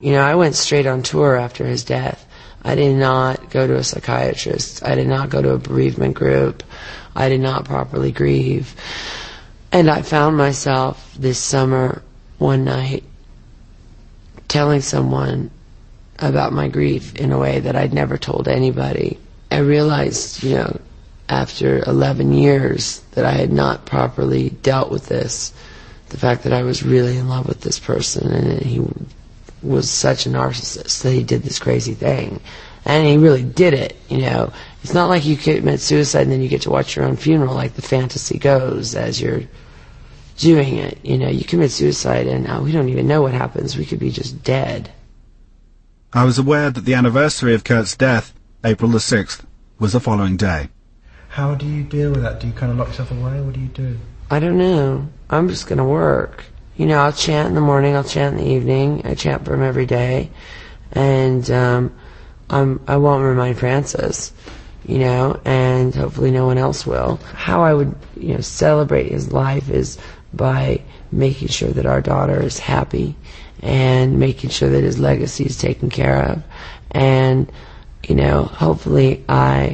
You know, I went straight on tour after his death. I did not go to a psychiatrist. I did not go to a bereavement group. I did not properly grieve. And I found myself this summer, one night, telling someone about my grief in a way that I'd never told anybody. I realized, you know, after 11 years that I had not properly dealt with this, the fact that I was really in love with this person, and he was such a narcissist that he did this crazy thing. And he really did it, you know. It's not like you commit suicide and then you get to watch your own funeral like the fantasy goes as you're doing it. You know, you commit suicide and we don't even know what happens. We could be just dead. I was aware that the anniversary of Kurt's death, April the 6th, was the following day. How do you deal with that? Do you kind of lock yourself away? What do you do? I don't know. I'm just going to work. You know, I'll chant in the morning, I'll chant in the evening. I chant for him every day. And I won't remind Francis, you know, and hopefully no one else will. How I would, you know, celebrate his life is by making sure that our daughter is happy and making sure that his legacy is taken care of. And, you know, hopefully I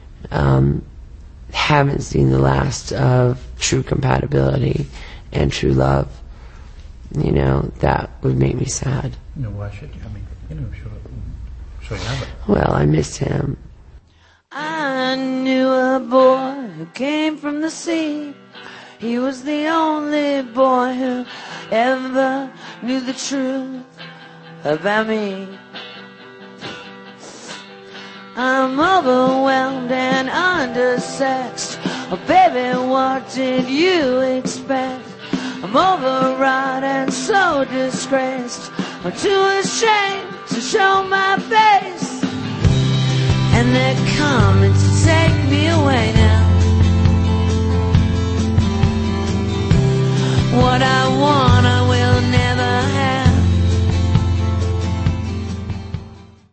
haven't seen the last of true compatibility and true love. You know, that would make me sad. No, why should you? I mean, you know, sure you have it. Well, I miss him. I knew a boy who came from the sea. He was the only boy who ever knew the truth about me. I'm overwhelmed and undersexed. Oh, baby, what did you expect? I'm overwrought and so disgraced. I'm too ashamed to show my face. And they're coming to take me away now.